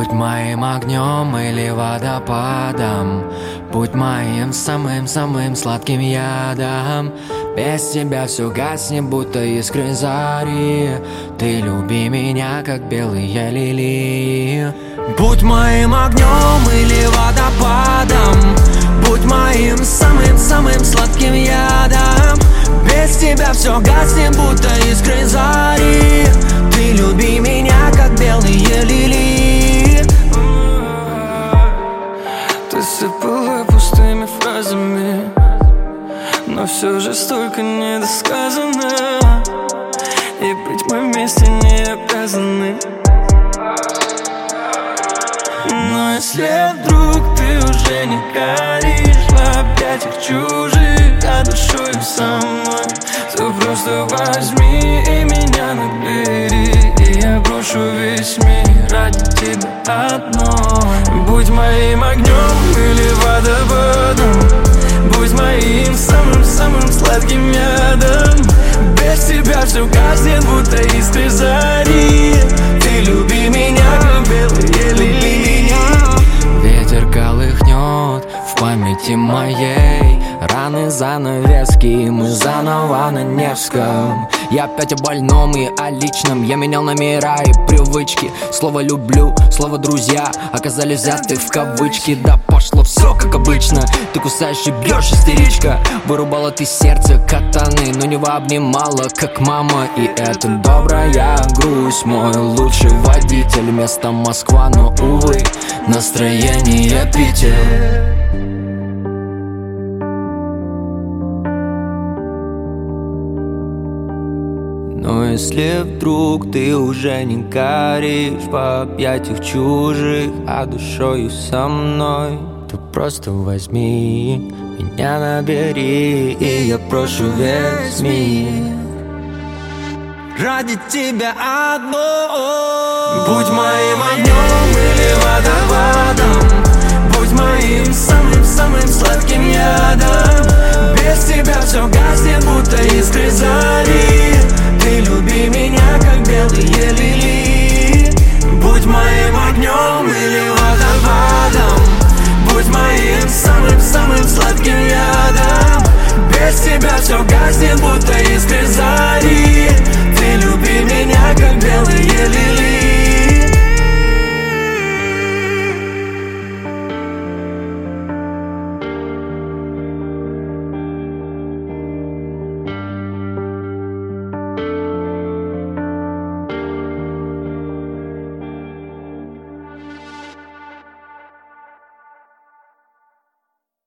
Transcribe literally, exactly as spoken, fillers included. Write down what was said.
Будь моим огнем или водопадом, будь моим самым-самым сладким ядом. Без тебя все гаснет, будто искры зари. Ты люби меня, как белые лилии. Будь моим огнем или водопадом, будь моим самым-самым сладким ядом. Без тебя все гаснет, будто искры зари. Ты люби меня, как белые лилии. Ты сыпала пустыми фразами, но все же столько недосказано, и быть мы вместе не обязаны. Но если вдруг ты уже не горишь в объятиях чужих, а душою со мной, то просто возьми и меня набери, и я брошу весь мир ради тебя одной. Будь моим огнем или водопадом, будь моим самым-самым сладким ядом. Без тебя все гаснет, будто искры зари. Ты люби меня, как белые лилии. Ветер колыхнет в памяти моей раны, занавески, мы заново на Невском. Я опять о больном и о личном. Я менял номера и привычки. Слово «люблю», слово «друзья» оказались взяты в кавычки. Да пошло все как обычно. Ты кусаешь и бьешь, истеричка. Вырубала ты сердце катаны, но не обнимала, как мама. И это добрая грусть. Мой лучший водитель, место Москва, но, увы, настроение Питер. Но если вдруг ты уже не горишь в объятиях чужих, а душою со мной, то просто возьми меня набери, и я прошу весь мир ради тебя одной. Будь моим огнем